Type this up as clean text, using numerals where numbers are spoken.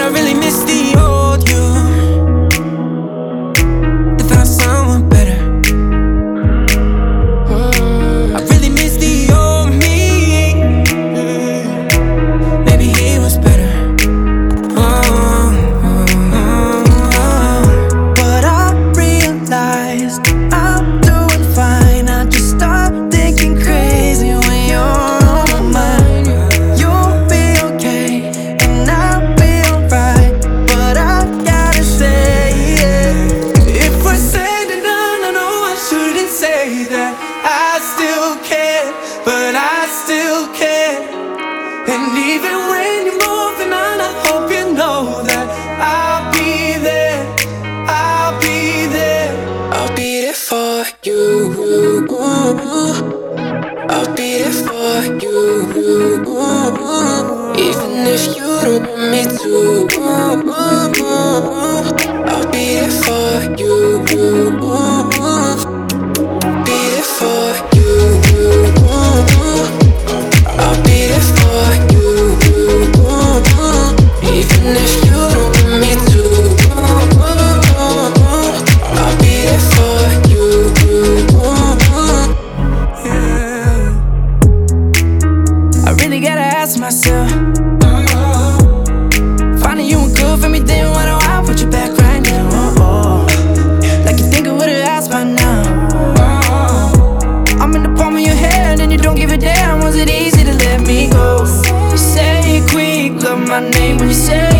I really miss the old you. If I found someone better. I really miss the old me. Maybe he was better. But I realized I'm doing fine. I just start thinking crazy when you're on my mind. You'll be okay and I'll be alright. But I gotta say, if I say that I know I shouldn't say that. I still care, but I still care. And even when you're moving on, I hope you know that I'll be there. I'll be there. I'll be there for you. I'll be there for you. Even if you don't want me to. I'll be there for you. Be there for you. I'll be there for you. Even if you don't want me to. I'll be there for you. Yeah. I really gotta ask myself, finding you ain't good for me, then why do I put you back right now? Like you think I would've asked by now. I'm in the palm of your hand and you don't give a damn. Was it easy to let me go? You say it quick, love my name when you say